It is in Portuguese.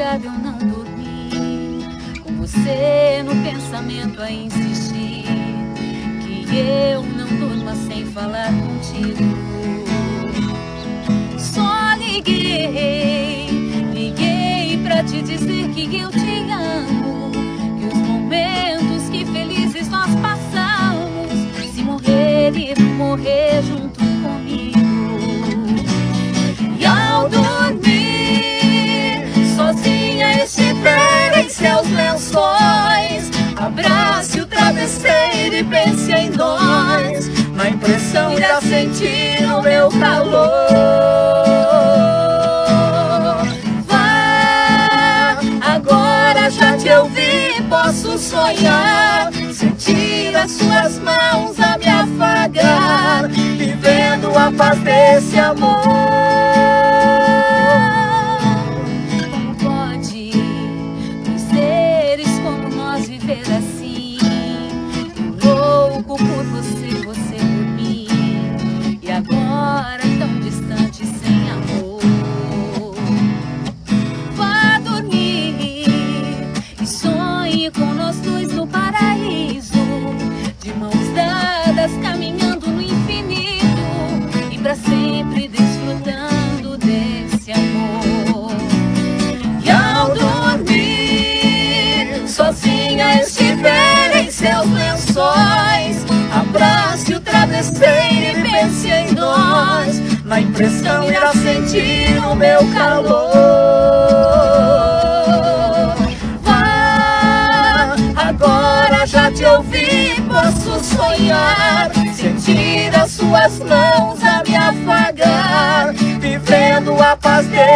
madrugada eu não dormi, com você no pensamento a insistir, que eu não durma sem falar contigo. Só liguei pra te dizer que eu te amo, que os momentos que felizes nós passamos, se morrer e morrer junto comigo. E ao dormir, sozinha estiver em seus lençóis, abrace o travesseiro e pense em nós, na impressão irá sentir o meu calor. Vá, agora já te ouvi, posso sonhar, sentir as suas mãos a me afagar, vivendo a paz desse amor. Como pode dois seres como nós viver assim? Eu louco por você, você por mim, e agora tão distante sem amor. Vá dormir e sonhe com nós dois no paraíso, de mãos dadas caminhando no infinito, e pra sempre desfrutando desse amor. E ao dormir, sozinha estiver em seus lençóis, abrace o travesseiro e pense em nós, na impressão irá sentir o meu calor. Vá, agora já te ouvi, posso sonhar, sentir as suas mãos a me afagar, vivendo a paz dele.